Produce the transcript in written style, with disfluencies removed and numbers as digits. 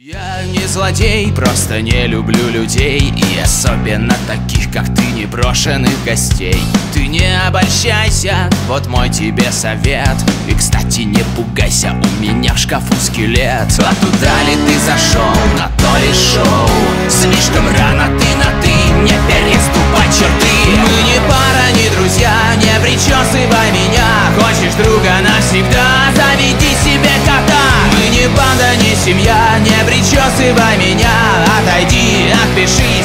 Я не злодей, просто не люблю людей, и особенно таких, как ты, непрошенных гостей. Ты не обольщайся, вот мой тебе совет. И, кстати, не пугайся, у меня в шкафу скелет. А туда ли ты зашел, на то ли шоу? Слишком рано ты, не переступай черты. Мы не пара, не друзья, не причесывай меня. Хочешь друга навсегда, заведи себе кота. Мы не банда, не семья, не причесывай меня. Отойди, отпиши